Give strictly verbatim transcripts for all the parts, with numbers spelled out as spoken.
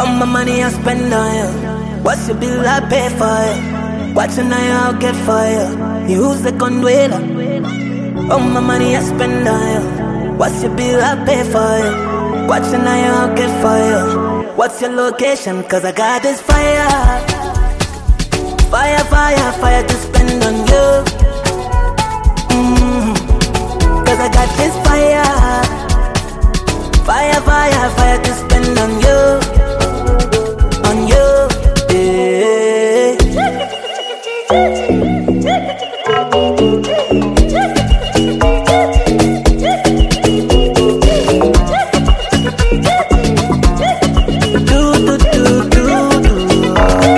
All my money I spend on you. What's your bill I pay for you? What's your night I'll get for you? Music on Dwela. All my money I spend on you. What's your bill I pay for you? What's your night I'll get for you? What's your location? Cause I got this fire. Fire, fire, fire to spend on you. mm. Cause I got this fire. Fire, fire, fire to spend on you. On you, yeah. Do, do, do, do, do.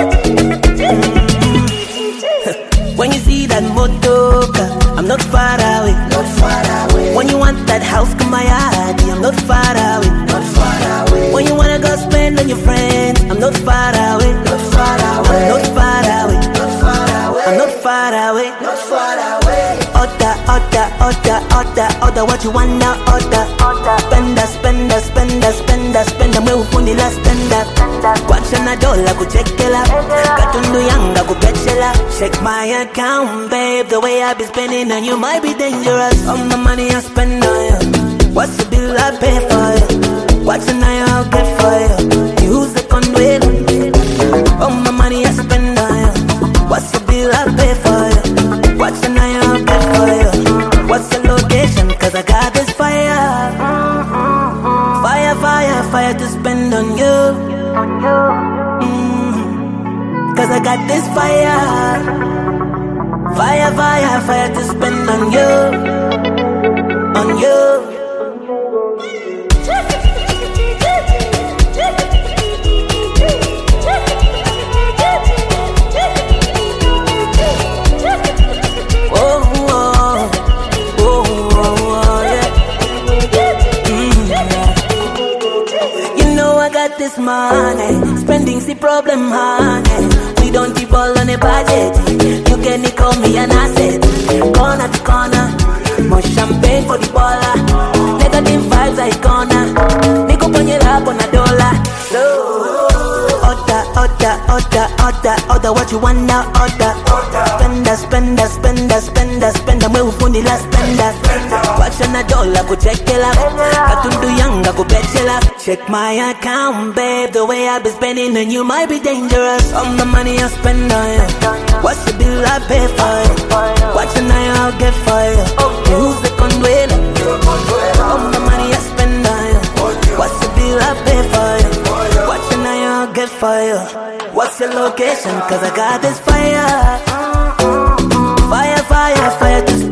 Mm. When you see that motoka, I'm not far away. Not far away. When you want that house, come my yard, I'm not far away. Not far away. When you wanna go spend on your friends, I'm not far away. Not far away. I'm not far away. Not far away. I'm not far away. Not far away. Order, order, order, order, order. What you want now? Order, order. Spender, spender, spender, spender, spender. Mwe ufundi la spender. Watch na dollar go check it out. Katundu yanga go betchela. Check my account, babe. The way I be spending on you might be dangerous. All my money I spend on you. What's the bill I pay for you? What's the night I'll get for you? Use the conduit. All my money I spend on you. What's the bill I pay for you? What's the night I'll get for you? What's the location? Cause I got this fire. Fire, fire, fire to spend on you. mm. Cause I got this fire. Fire, fire, fire to spend on you. On you. This money, spending's the problem, honey. We don't keep all on a budget. You can call me an asset. Corner to corner, more champagne for the baller. Negative vibes I corner. Niko ponye rap on a dollar. So, order, order, order, order, order. What you want now? Order. Spender, spender, spender, spender, spender. Mwe ufundi la spender. Watch on a dollar, go check it out. Katundu yanga go betchela. Check my account, babe. The way I be spending on you might be dangerous. All my money I spend on you. What's the bill I pay for you? What's the night I'll get for you? Who's the conduit? All my money I spend on you. What's the bill I pay for you? What's the night I'll get for you? What's your location? Cause I got this fire. Fire, fire, fire to